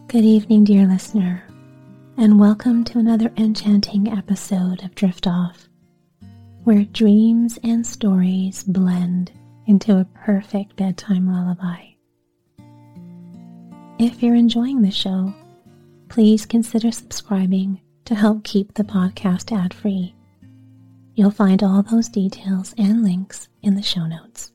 Good evening, dear listener, and welcome to another enchanting episode of Drift Off, where dreams and stories blend into a perfect bedtime lullaby. If you're enjoying the show, please consider subscribing to help keep the podcast ad-free. You'll find all those details and links in the show notes.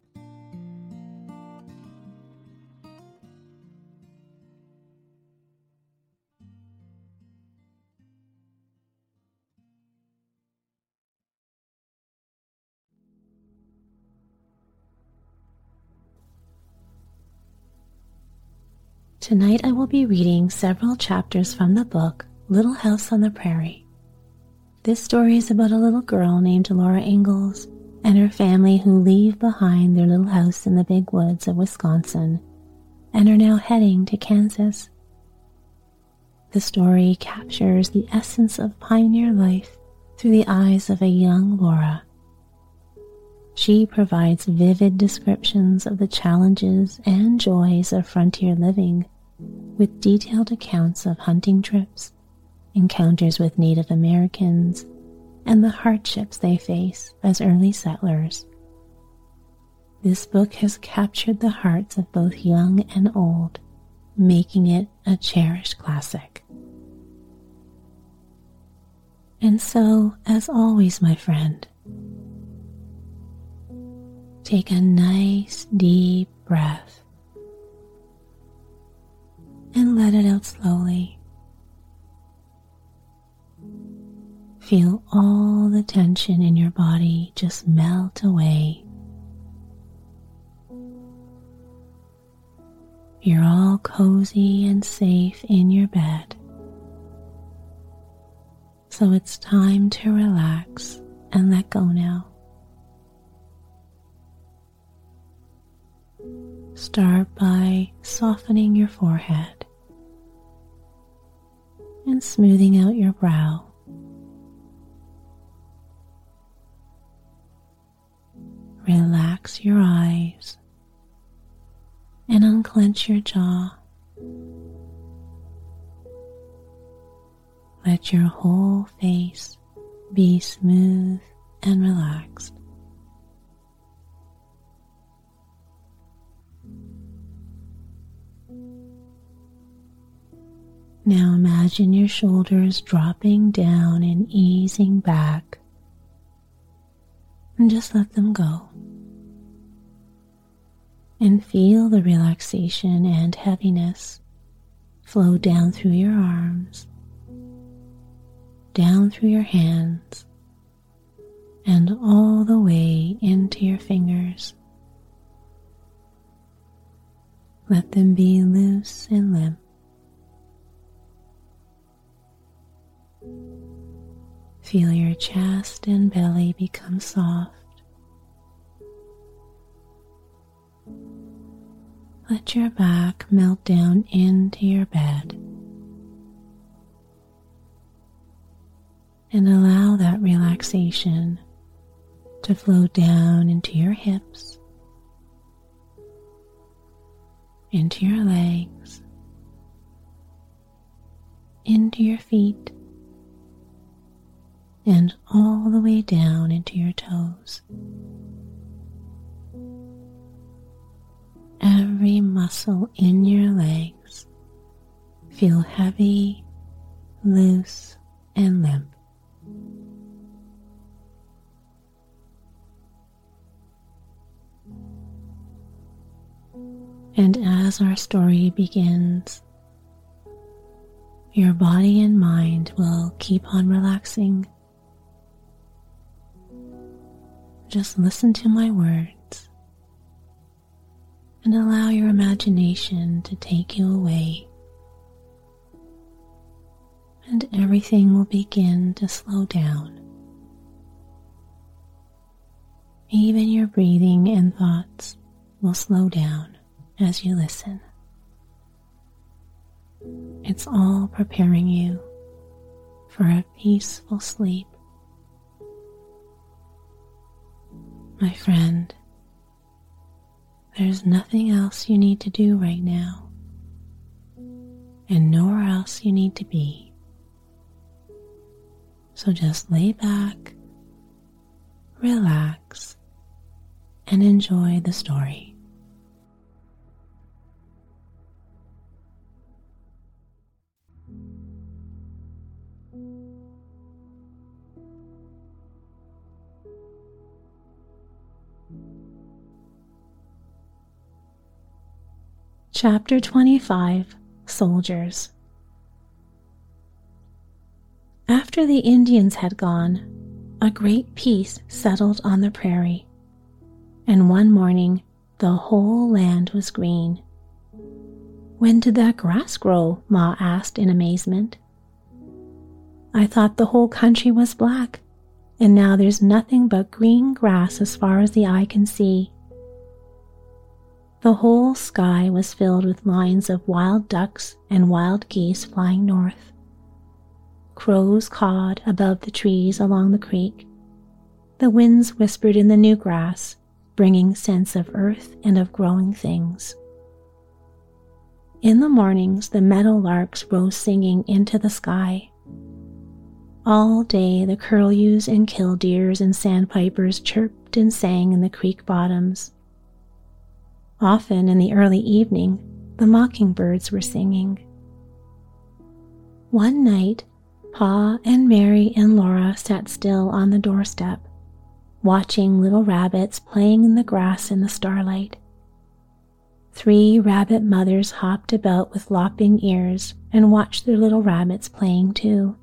Tonight I will be reading several chapters from the book Little House on the Prairie. This story is about a little girl named Laura Ingalls and her family who leave behind their little house in the big woods of Wisconsin and are now heading to Kansas. The story captures the essence of pioneer life through the eyes of a young Laura. She provides vivid descriptions of the challenges and joys of frontier living, with detailed accounts of hunting trips, encounters with Native Americans, and the hardships they face as early settlers. This book has captured the hearts of both young and old, making it a cherished classic. And so, as always, my friend, take a nice deep breath and let it out slowly. Feel all the tension in your body just melt away. You're all cozy and safe in your bed. So it's time to relax and let go now. Start by softening your forehead and smoothing out your brow. Relax your eyes and unclench your jaw. Let your whole face be smooth and relaxed. Now imagine your shoulders dropping down and easing back, and just let them go. And feel the relaxation and heaviness flow down through your arms, down through your hands, and all the way into your fingers. Let them be loose and limp. Feel your chest and belly become soft. Let your back melt down into your bed. And allow that relaxation to flow down into your hips, into your legs, into your feet, and all the way down into your toes. Every muscle in your legs feel heavy, loose, and limp. And as our story begins, your body and mind will keep on relaxing. Just listen to my words and allow your imagination to take you away, and everything will begin to slow down. Even your breathing and thoughts will slow down as you listen. It's all preparing you for a peaceful sleep. My friend, there's nothing else you need to do right now. else you need to be. So just lay back, relax, and enjoy the story. Chapter 25, Soldiers. After the Indians had gone, a great peace settled on the prairie, and one morning the whole land was green. "When did that grass grow?" Ma asked in amazement. "I thought the whole country was black, and now there's nothing but green grass as far as the eye can see." The whole sky was filled with lines of wild ducks and wild geese flying north. Crows cawed above the trees along the creek. The winds whispered in the new grass, bringing scents of earth and of growing things. In the mornings, the meadowlarks rose singing into the sky. All day, the curlews and killdeers and sandpipers chirped and sang in the creek bottoms. Often in the early evening, the mockingbirds were singing. One night, Pa and Mary and Laura sat still on the doorstep, watching little rabbits playing in the grass in the starlight. 3 rabbit mothers hopped about with lopping ears and watched their little rabbits playing too.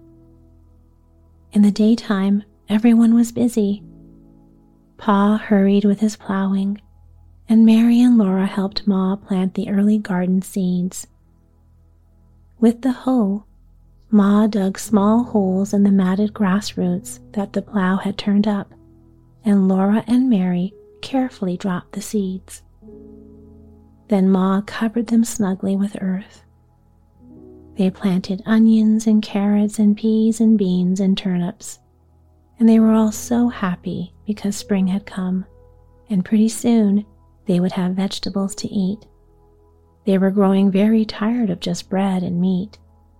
In the daytime, everyone was busy. Pa hurried with his plowing, and Mary and Laura helped Ma plant the early garden seeds. With the hoe, Ma dug small holes in the matted grass roots that the plow had turned up, and Laura and Mary carefully dropped the seeds. Then Ma covered them snugly with earth. They planted onions and carrots and peas and beans and turnips, and they were all so happy because spring had come, and pretty soon they would have vegetables to eat. They were growing very tired of just bread and meat.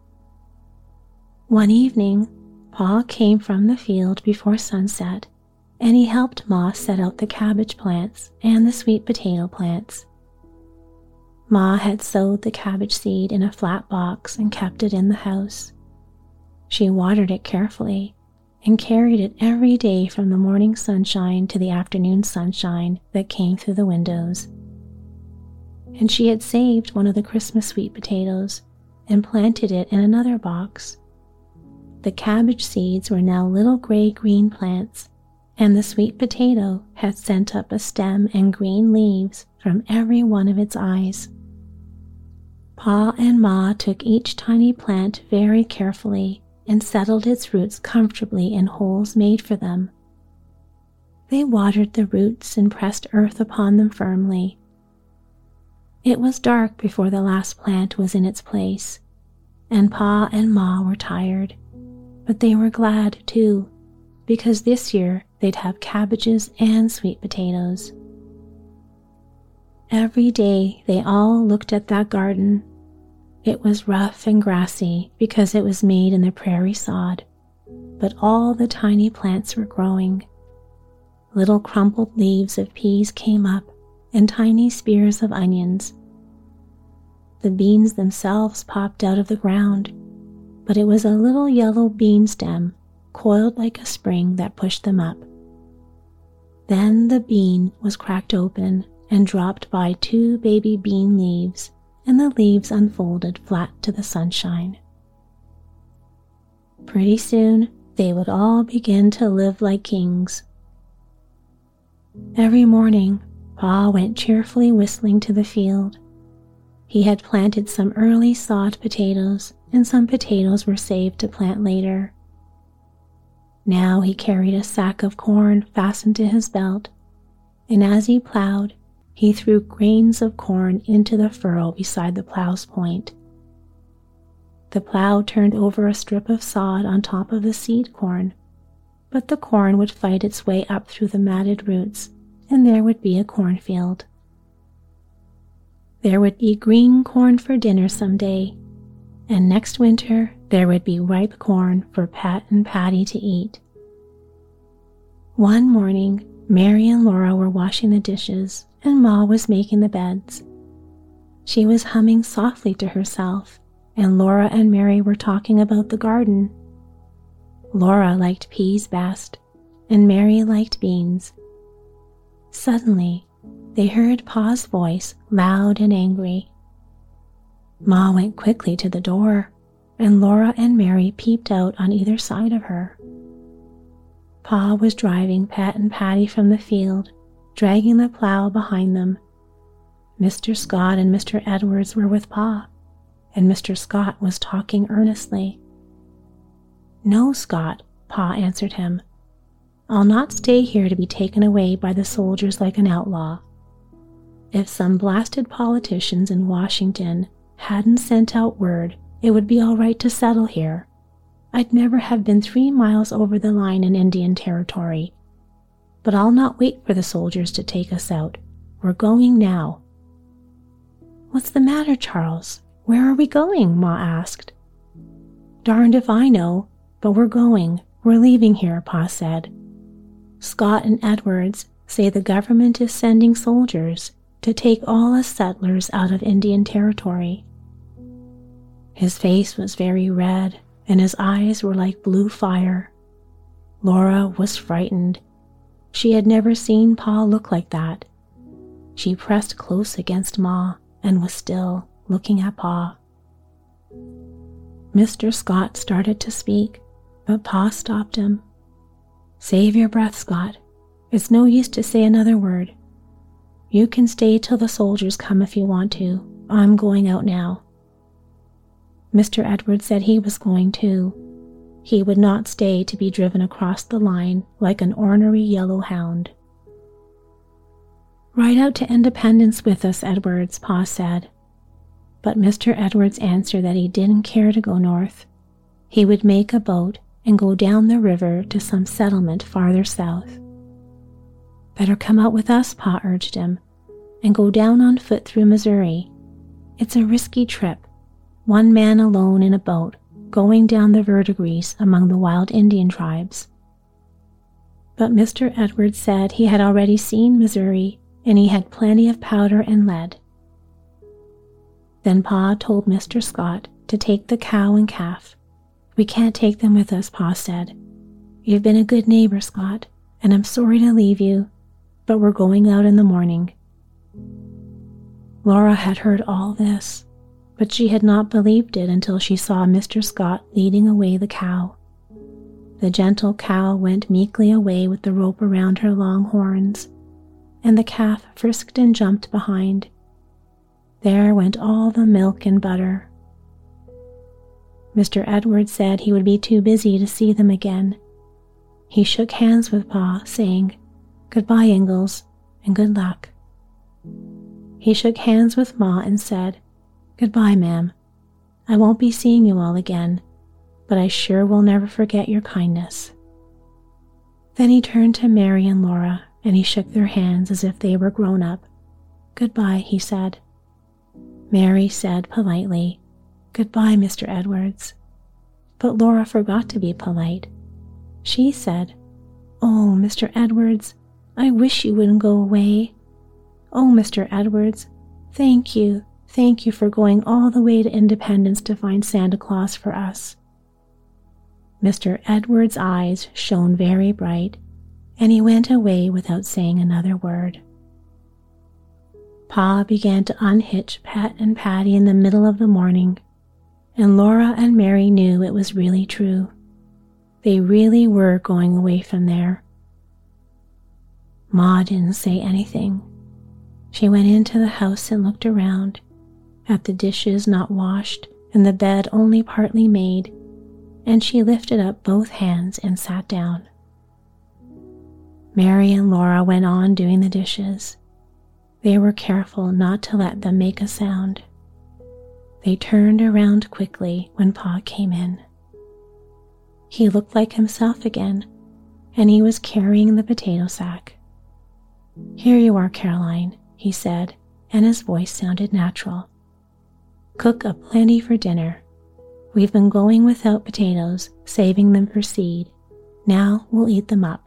One evening, Pa came from the field before sunset, and he helped Ma set out the cabbage plants and the sweet potato plants. Ma had sowed the cabbage seed in a flat box and kept it in the house. She watered it carefully and carried it every day from the morning sunshine to the afternoon sunshine that came through the windows. And she had saved one of the Christmas sweet potatoes and planted it in another box. The cabbage seeds were now little gray-green plants, and the sweet potato had sent up a stem and green leaves from every one of its eyes. Pa and Ma took each tiny plant very carefully and settled its roots comfortably in holes made for them. They watered the roots and pressed earth upon them firmly. It was dark before the last plant was in its place, and Pa and Ma were tired, but they were glad too, because this year they'd have cabbages and sweet potatoes. Every day they all looked at that garden. It was rough and grassy because it was made in the prairie sod, but all the tiny plants were growing. Little crumpled leaves of peas came up and tiny spears of onions. The beans themselves popped out of the ground, but it was a little yellow bean stem coiled like a spring that pushed them up. Then the bean was cracked open and dropped by 2 baby bean leaves, and the leaves unfolded flat to the sunshine. Pretty soon, they would all begin to live like kings. Every morning, Pa went cheerfully whistling to the field. He had planted some early sod potatoes, and some potatoes were saved to plant later. Now he carried a sack of corn fastened to his belt, and as he plowed, he threw grains of corn into the furrow beside the plow's point. The plow turned over a strip of sod on top of the seed corn, but the corn would fight its way up through the matted roots, and there would be a cornfield. There would be green corn for dinner someday, and next winter there would be ripe corn for Pat and Patty to eat. One morning, Mary and Laura were washing the dishes and Ma was making the beds. She was humming softly to herself, and Laura and Mary were talking about the garden. Laura liked peas best, and Mary liked beans. Suddenly, they heard Pa's voice, loud and angry. Ma went quickly to the door, and Laura and Mary peeped out on either side of her. Pa was driving Pat and Patty from the field, dragging the plow behind them. Mr. Scott and Mr. Edwards were with Pa, and Mr. Scott was talking earnestly. "No, Scott," Pa answered him. "I'll not stay here to be taken away by the soldiers like an outlaw. If some blasted politicians in Washington hadn't sent out word it would be all right to settle here, I'd never have been 3 miles over the line in Indian Territory. But I'll not wait for the soldiers to take us out. We're going now." "What's the matter, Charles? Where are we going?" Ma asked. "Darned if I know, but we're going. We're leaving here," Pa said. "Scott and Edwards say the government is sending soldiers to take all us settlers out of Indian Territory." His face was very red, and his eyes were like blue fire. Laura was frightened. She had never seen Pa look like that. She pressed close against Ma and was still, looking at Pa. Mr. Scott started to speak, but Pa stopped him. "Save your breath, Scott. It's no use to say another word. You can stay till the soldiers come if you want to. I'm going out now." Mr. Edwards said he was going too. He would not stay to be driven across the line like an ornery yellow hound. "Ride out to Independence with us, Edwards," Pa said. But Mr. Edwards answered that he didn't care to go north. He would make a boat and go down the river to some settlement farther south. "Better come out with us," Pa urged him, "and go down on foot through Missouri. It's a risky trip, one man alone in a boat, going down the Verdigris among the wild Indian tribes." But Mr. Edwards said he had already seen Missouri, and he had plenty of powder and lead. Then Pa told Mr. Scott to take the cow and calf. "We can't take them with us," Pa said. "You've been a good neighbor, Scott, and I'm sorry to leave you, but we're going out in the morning." Laura had heard all this, but she had not believed it until she saw Mr. Scott leading away the cow. The gentle cow went meekly away with the rope around her long horns, and the calf frisked and jumped behind. There went all the milk and butter. Mr. Edwards said he would be too busy to see them again. He shook hands with Pa, saying, "Goodbye, Ingalls, and good luck." He shook hands with Ma and said, "Goodbye, ma'am. I won't be seeing you all again, but I sure will never forget your kindness." Then he turned to Mary and Laura, and he shook their hands as if they were grown up. "Goodbye," he said. Mary said politely, "Goodbye, Mr. Edwards." But Laura forgot to be polite. She said, "Oh, Mr. Edwards, I wish you wouldn't go away. Oh, Mr. Edwards, thank you for going all the way to Independence to find Santa Claus for us." Mr. Edwards' eyes shone very bright, and he went away without saying another word. Pa began to unhitch Pat and Patty in the middle of the morning, and Laura and Mary knew it was really true. They really were going away from there. Ma didn't say anything. She went into the house and looked around, at the dishes not washed and the bed only partly made, and she lifted up both hands and sat down. Mary and Laura went on doing the dishes. They were careful not to let them make a sound. They turned around quickly when Pa came in. He looked like himself again, and he was carrying the potato sack. "Here you are, Caroline," he said, and his voice sounded natural. "Cook a plenty for dinner. We've been going without potatoes, saving them for seed. Now we'll eat them up."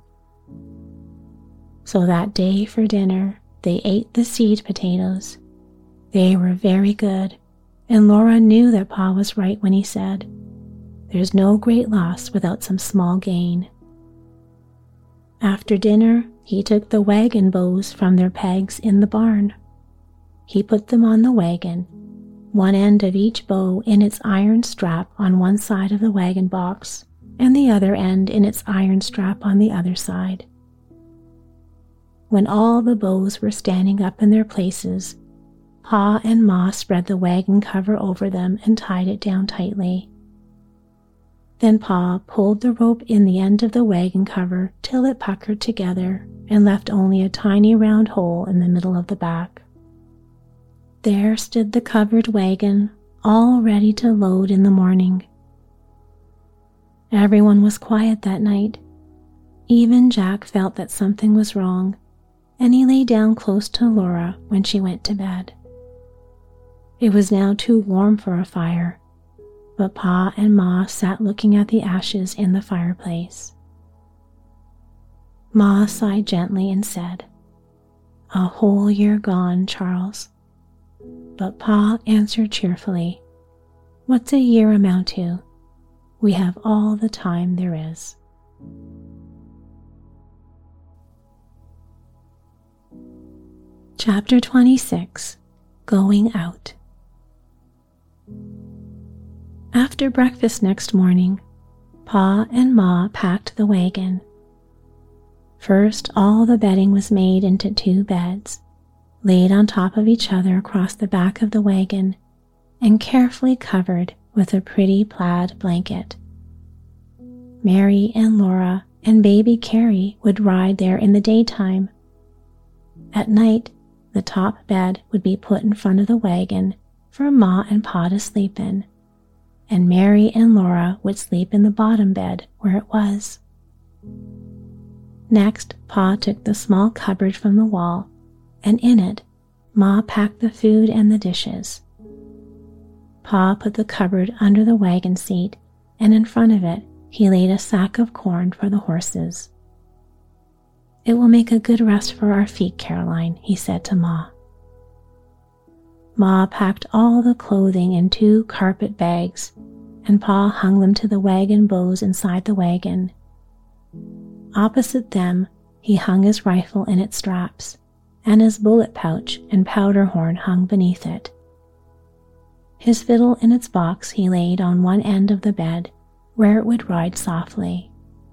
So that day for dinner, they ate the seed potatoes. They were very good, and Laura knew that Pa was right when he said, "There's no great loss without some small gain." After dinner, he took the wagon bows from their pegs in the barn. He put them on the wagon, one end of each bow in its iron strap on one side of the wagon box, and the other end in its iron strap on the other side. When all the bows were standing up in their places, Pa and Ma spread the wagon cover over them and tied it down tightly. Then Pa pulled the rope in the end of the wagon cover till it puckered together and left only a tiny round hole in the middle of the back. There stood the covered wagon, all ready to load in the morning. Everyone was quiet that night. Even Jack felt that something was wrong, and he lay down close to Laura when she went to bed. It was now too warm for a fire, but Pa and Ma sat looking at the ashes in the fireplace. Ma sighed gently and said, "A whole year gone, Charles." But Pa answered cheerfully, "What's a year amount to? We have all the time there is." Chapter 26. Going Out. After breakfast next morning, Pa and Ma packed the wagon. First, all the bedding was made into 2 beds, laid on top of each other across the back of the wagon, and carefully covered with a pretty plaid blanket. Mary and Laura and baby Carrie would ride there in the daytime. At night, the top bed would be put in front of the wagon for Ma and Pa to sleep in, and Mary and Laura would sleep in the bottom bed where it was. Next, Pa took the small cupboard from the wall, and in it, Ma packed the food and the dishes. Pa put the cupboard under the wagon seat, and in front of it, he laid a sack of corn for the horses. "It will make a good rest for our feet, Caroline," he said to Ma. Ma packed all the clothing in 2 carpet bags, and Pa hung them to the wagon bows inside the wagon. Opposite them, he hung his rifle in its straps, and his bullet pouch and powder horn hung beneath it. His fiddle in its box he laid on one end of the bed, where it would ride softly.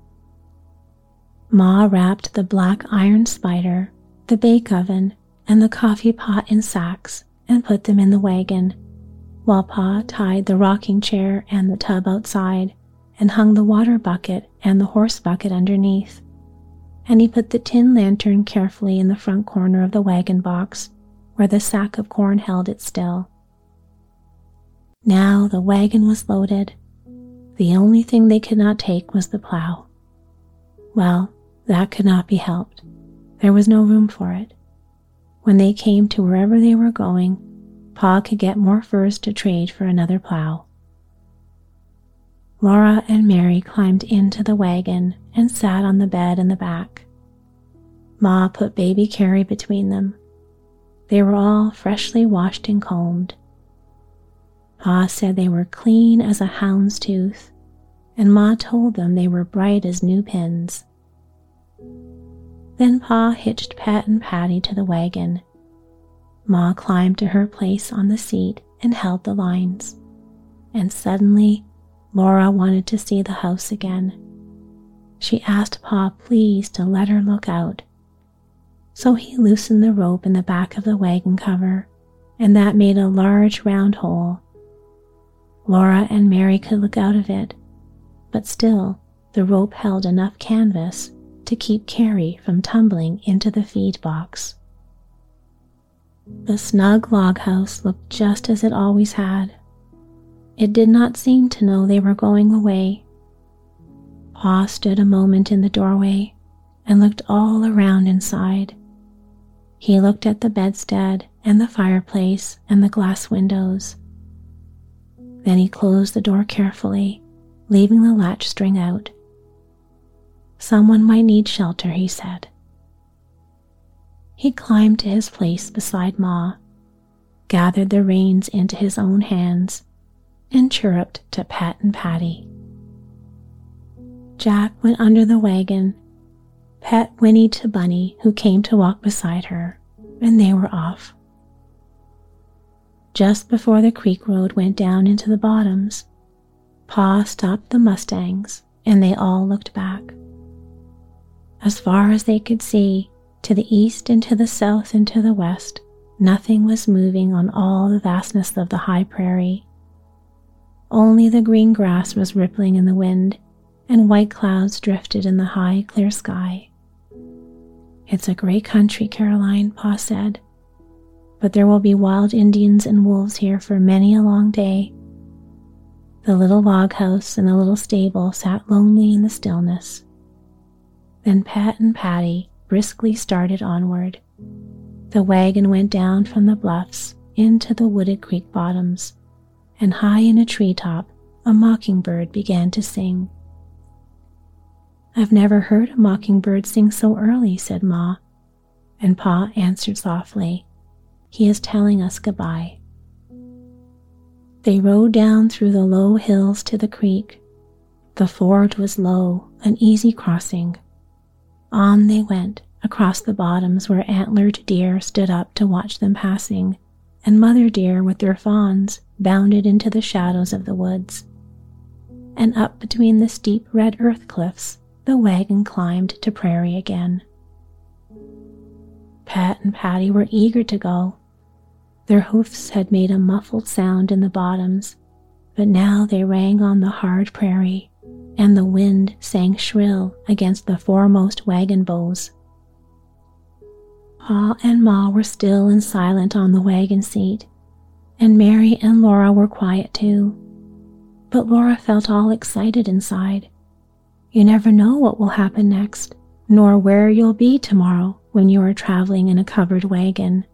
Ma wrapped the black iron spider, the bake oven, and the coffee pot in sacks and put them in the wagon, while Pa tied the rocking chair and the tub outside and hung the water bucket and the horse bucket underneath, and he put the tin lantern carefully in the front corner of the wagon box where the sack of corn held it still. Now the wagon was loaded. The only thing they could not take was the plow. Well, that could not be helped. There was no room for it. When they came to wherever they were going, Pa could get more furs to trade for another plow. Laura and Mary climbed into the wagon and sat on the bed in the back. Ma put baby Carrie between them. They were all freshly washed and combed. Pa said they were clean as a hound's tooth, and Ma told them they were bright as new pins. Then Pa hitched Pet and Patty to the wagon. Ma climbed to her place on the seat and held the lines, and suddenly Laura wanted to see the house again. She asked Pa please to let her look out. So he loosened the rope in the back of the wagon cover, and that made a large round hole. Laura and Mary could look out of it, but still the rope held enough canvas to keep Carrie from tumbling into the feed box. The snug log house looked just as it always had. It did not seem to know they were going away. Pa stood a moment in the doorway and looked all around inside. He looked at the bedstead and the fireplace and the glass windows. Then he closed the door carefully, leaving the latch string out. Someone might need shelter, he said. He climbed to his place beside Ma, gathered the reins into his own hands, and chirruped to Pat and Patty. Jack went under the wagon. Pet whinnied to Bunny, who came to walk beside her, and they were off. Just before the creek road went down into the bottoms, Pa stopped the Mustangs, and they all looked back. As far as they could see, to the east and to the south and to the west, nothing was moving on all the vastness of the high prairie. Only the green grass was rippling in the wind, and white clouds drifted in the high, clear sky. "It's a great country, Caroline," Pa said, "but there will be wild Indians and wolves here for many a long day." The little log house and the little stable sat lonely in the stillness. Then Pat and Patty briskly started onward. The wagon went down from the bluffs into the wooded creek bottoms, and high in a treetop a mockingbird began to sing. "I've never heard a mockingbird sing so early," said Ma, and Pa answered softly, "He is telling us goodbye." They rode down through the low hills to the creek. The ford was low, an easy crossing. On they went, across the bottoms where antlered deer stood up to watch them passing, and mother deer with their fawns bounded into the shadows of the woods. And up between the steep red earth cliffs, the wagon climbed to prairie again. Pat and Patty were eager to go. Their hoofs had made a muffled sound in the bottoms, but now they rang on the hard prairie, and the wind sang shrill against the foremost wagon bows. Pa and Ma were still and silent on the wagon seat, and Mary and Laura were quiet too. But Laura felt all excited inside. You never know what will happen next, nor where you'll be tomorrow when you are traveling in a covered wagon.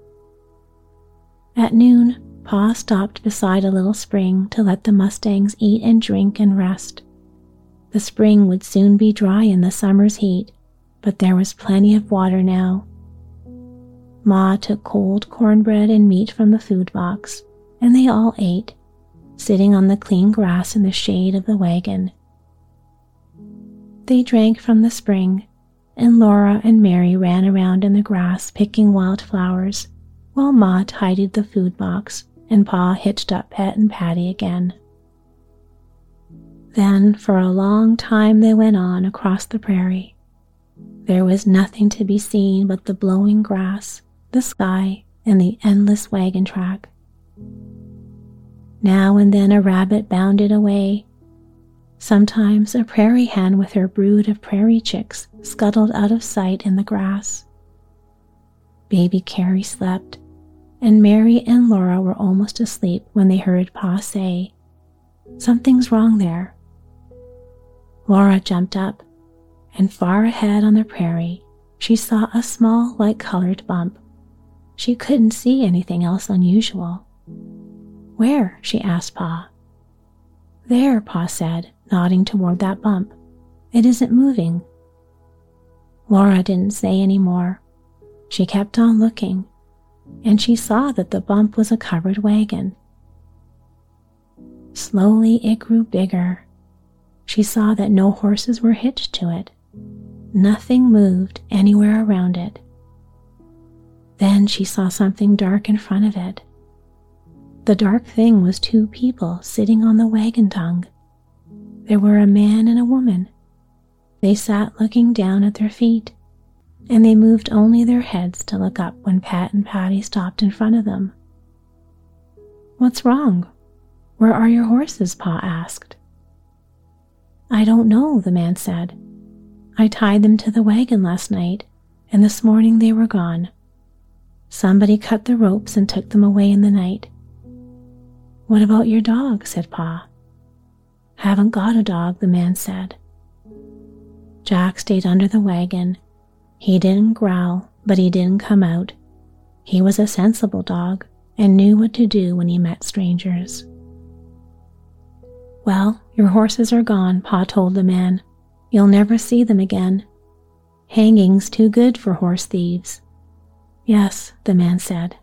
At noon, Pa stopped beside a little spring to let the Mustangs eat and drink and rest. The spring would soon be dry in the summer's heat, but there was plenty of water now. Ma took cold cornbread and meat from the food box, and they all ate, sitting on the clean grass in the shade of the wagon. They drank from the spring, and Laura and Mary ran around in the grass picking wild flowers, while Ma tidied the food box and Pa hitched up Pet and Patty again. Then for a long time they went on across the prairie. There was nothing to be seen but the blowing grass, the sky, and the endless wagon track. Now and then a rabbit bounded away. Sometimes a prairie hen with her brood of prairie chicks scuttled out of sight in the grass. Baby Carrie slept, and Mary and Laura were almost asleep when they heard Pa say, "Something's wrong there." Laura jumped up, and far ahead on the prairie, she saw a small light-colored bump. She couldn't see anything else unusual. "Where?" she asked Pa. "There," Pa said, nodding toward that bump. "It isn't moving." Laura didn't say any more. She kept on looking, and she saw that the bump was a covered wagon. Slowly it grew bigger. She saw that no horses were hitched to it. Nothing moved anywhere around it. Then she saw something dark in front of it. The dark thing was two people sitting on the wagon tongue. There were a man and a woman. They sat looking down at their feet, and they moved only their heads to look up when Pat and Patty stopped in front of them. "What's wrong? Where are your horses?" Pa asked. "I don't know," the man said. "I tied them to the wagon last night, and this morning they were gone. Somebody cut the ropes and took them away in the night." "What about your dog?" said Pa. "Haven't got a dog," the man said. Jack stayed under the wagon. He didn't growl, but he didn't come out. He was a sensible dog and knew what to do when he met strangers. Well, your horses are gone, Pa told the man. You'll never see them again. Hanging's too good for horse thieves. Yes, the man said.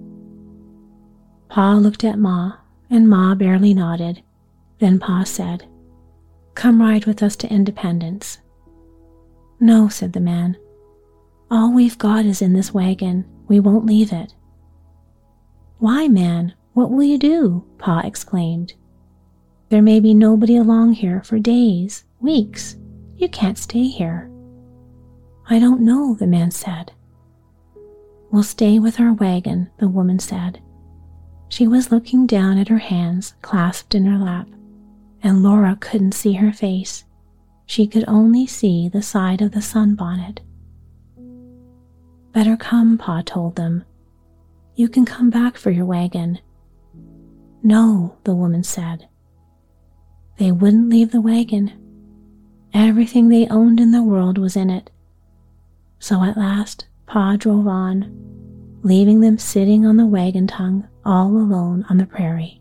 Pa looked at Ma, and Ma barely nodded. Then Pa said, Come ride with us to Independence. No, said the man. All we've got is in this wagon. We won't leave it. Why, man? What will you do? Pa exclaimed. There may be nobody along here for days, weeks. You can't stay here. I don't know, the man said. We'll stay with our wagon, the woman said. She was looking down at her hands clasped in her lap, and Laura couldn't see her face. She could only see the side of the sunbonnet. Better come, Pa told them. You can come back for your wagon. No, the woman said. They wouldn't leave the wagon. Everything they owned in the world was in it. So at last, Pa drove on, leaving them sitting on the wagon tongue all alone on the prairie.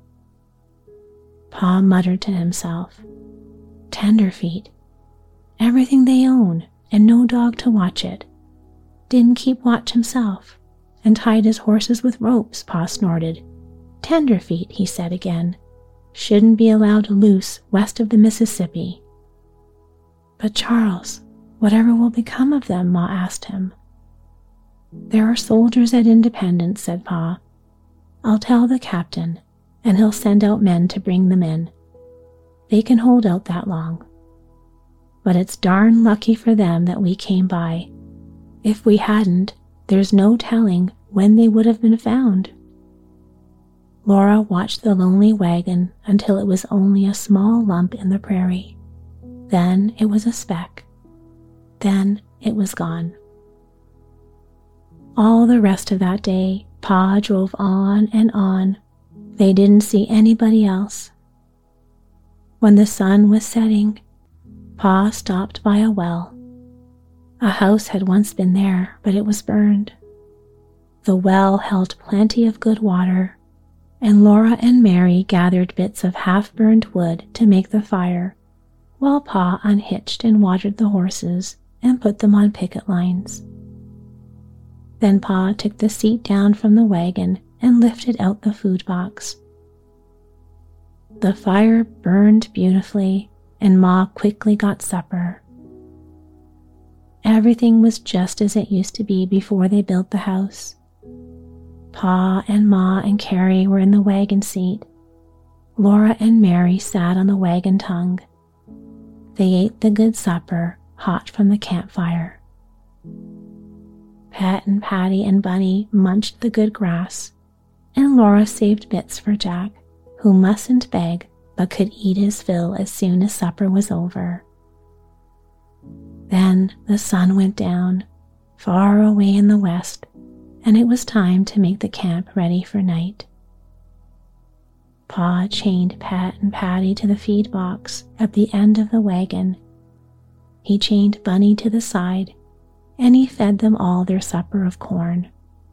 Pa muttered to himself, Tenderfeet. Everything they own and no dog to watch it. Didn't keep watch himself and tied his horses with ropes, Pa snorted. Tenderfeet, he said again. Shouldn't be allowed loose west of the Mississippi. But Charles, whatever will become of them? Ma asked him. There are soldiers at Independence, said Pa. I'll tell the captain, and he'll send out men to bring them in. They can hold out that long. But it's darn lucky for them that we came by. If we hadn't, there's no telling when they would have been found. Laura watched the lonely wagon until it was only a small lump in the prairie. Then it was a speck. Then it was gone. All the rest of that day, Pa drove on and on. They didn't see anybody else. When the sun was setting, Pa stopped by a well. A house had once been there, but it was burned. The well held plenty of good water, and Laura and Mary gathered bits of half-burned wood to make the fire, while Pa unhitched and watered the horses and put them on picket lines. Then Pa took the seat down from the wagon and lifted out the food box. The fire burned beautifully, and Ma quickly got supper. Everything was just as it used to be before they built the house. Pa and Ma and Carrie were in the wagon seat. Laura and Mary sat on the wagon tongue. They ate the good supper, hot from the campfire. Pet and Patty and Bunny munched the good grass, and Laura saved bits for Jack, who mustn't beg but could eat his fill as soon as supper was over. Then the sun went down, far away in the west, and it was time to make the camp ready for night. Pa chained Pet and Patty to the feed box at the end of the wagon. He chained Bunny to the side, and he fed them all their supper of corn.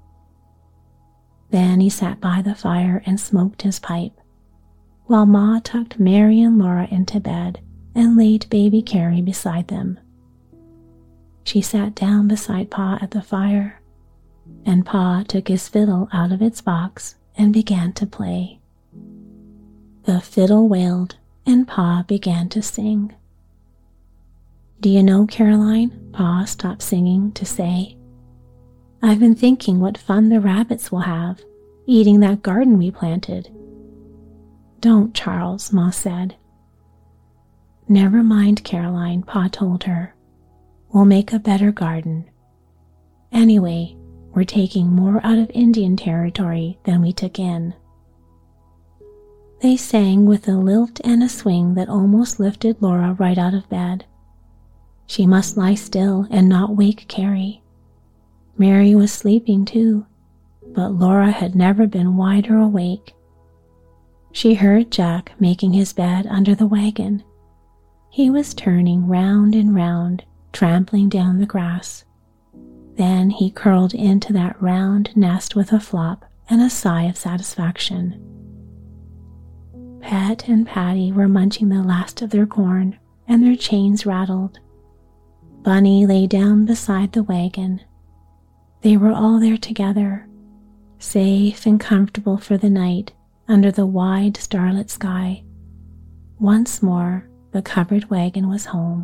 Then he sat by the fire and smoked his pipe, while Ma tucked Mary and Laura into bed and laid baby Carrie beside them. She sat down beside Pa at the fire, and Pa took his fiddle out of its box and began to play. The fiddle wailed, and Pa began to sing. Do you know, Caroline, Pa stopped singing to say, I've been thinking what fun the rabbits will have, eating that garden we planted. Don't, Charles, Ma said. Never mind, Caroline, Pa told her. We'll make a better garden. Anyway, we're taking more out of Indian territory than we took in. They sang with a lilt and a swing that almost lifted Laura right out of bed. She must lie still and not wake Carrie. Mary was sleeping too, but Laura had never been wider awake. She heard Jack making his bed under the wagon. He was turning round and round, trampling down the grass. Then he curled into that round nest with a flop and a sigh of satisfaction. Pet and Patty were munching the last of their corn, and their chains rattled. Bunny lay down beside the wagon. They were all there together, safe and comfortable for the night under the wide starlit sky. Once more, the covered wagon was home.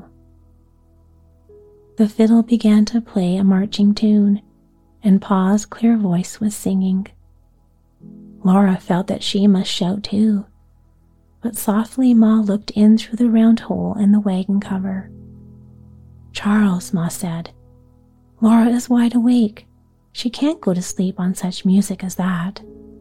The fiddle began to play a marching tune, and Pa's clear voice was singing. Laura felt that she must shout too, but softly Ma looked in through the round hole in the wagon cover. "Charles," Ma said, "Laura is wide awake. She can't go to sleep on such music as that."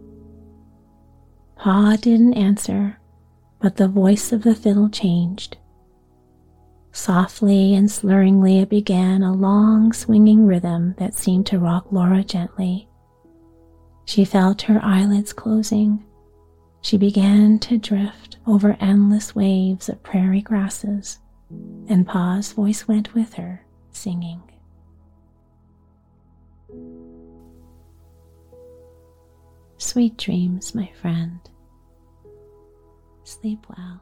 Pa didn't answer, but the voice of the fiddle changed. Softly and slurringly it began a long swinging rhythm that seemed to rock Laura gently. She felt her eyelids closing. She began to drift over endless waves of prairie grasses, and Pa's voice went with her, singing. Sweet dreams, my friend. Sleep well.